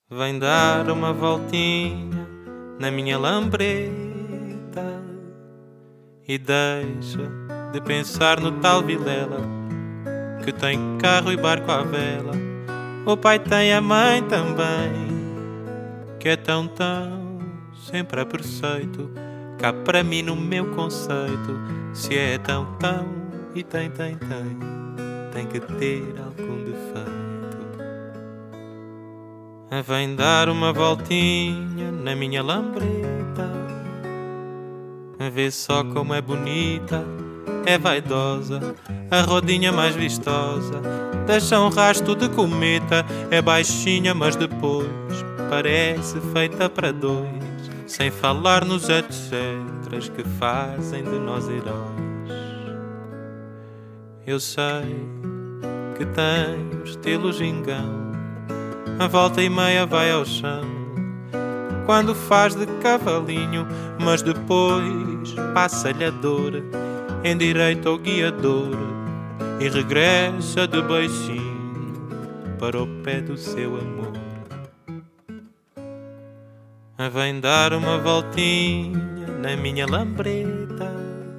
Vem dar uma voltinha na minha lambreta e deixa de pensar no tal Vilela que tem carro e barco à vela. O pai tem, a mãe também, que é tão sempre a preceito. Cá para mim no meu conceito, se é tão e tem que ter algum defeito. Vem dar uma voltinha na minha lambreta, vê só como é bonita, é vaidosa, a rodinha mais vistosa, deixa um rasto de cometa. É baixinha mas depois parece feita para dois, sem falar nos etcéteras que fazem de nós heróis. Eu sei que tem o estilo gingão, a volta e meia vai ao chão quando faz de cavalinho, mas depois passa-lhe a dor, endireita o guiador e regressa de beicinho para o pé do seu amor. Vem dar uma voltinha na minha lambreta,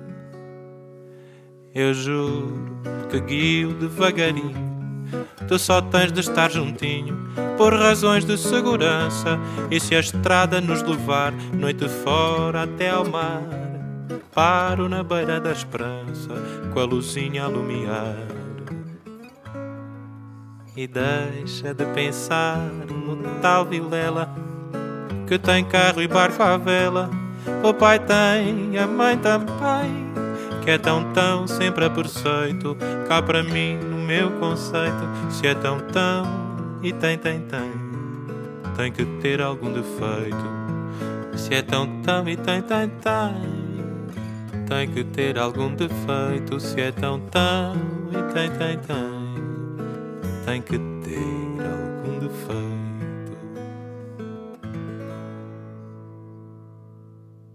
eu juro que guio devagarinho, tu só tens de estar juntinho por razões de segurança. E se a estrada nos levar noite fora até ao mar, paro na beira da esperança com a luzinha a lumiar. E deixa de pensar no tal Vilela que tem carro e barco à vela. O pai tem, a mãe também, que é tão sempre a preceito. Cá para mim no meu conceito, se é tão e tem que ter algum defeito. Se é tão e tem que ter algum defeito. Se é tão e tem que ter algum defeito.